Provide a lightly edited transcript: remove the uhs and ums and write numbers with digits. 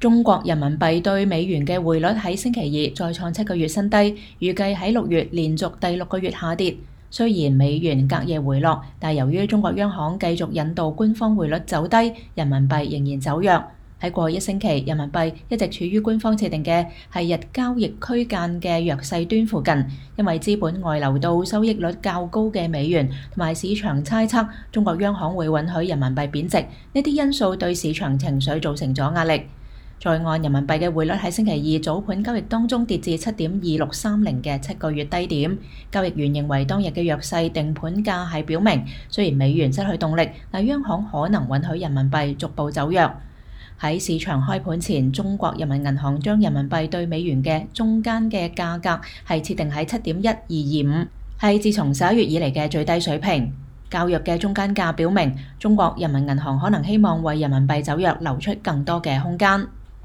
中國人民幣對美元嘅匯率喺星期二再創7個月新低，預計喺6月連續第6個月下跌。雖然美元隔夜回落，但由於中國央行繼續引導官方匯率走低，人民幣仍然走弱。喺過去1星期，人民幣一直處於官方設定嘅係日交易區間嘅弱勢端附近，因為資本外流到收益率較高嘅美元，同埋市場猜測中國央行會允許人民幣貶值，呢啲因素對市場情緒造成咗壓力。在岸人民幣嘅匯率喺星期二早盤交易當中跌至7.2630嘅7個月低點。交易員認為當日嘅弱勢定盤價係表明，雖然美元失去動力，但央行可能允許人民幣逐步走弱。喺市場開盤前，中國人民銀行將人民幣對美元嘅中間嘅價格係設定喺7.1225，係自從11月以嚟嘅最低水平。較弱嘅中間價表明，中國人民銀行可能希望為人民幣走弱留出更多嘅空間。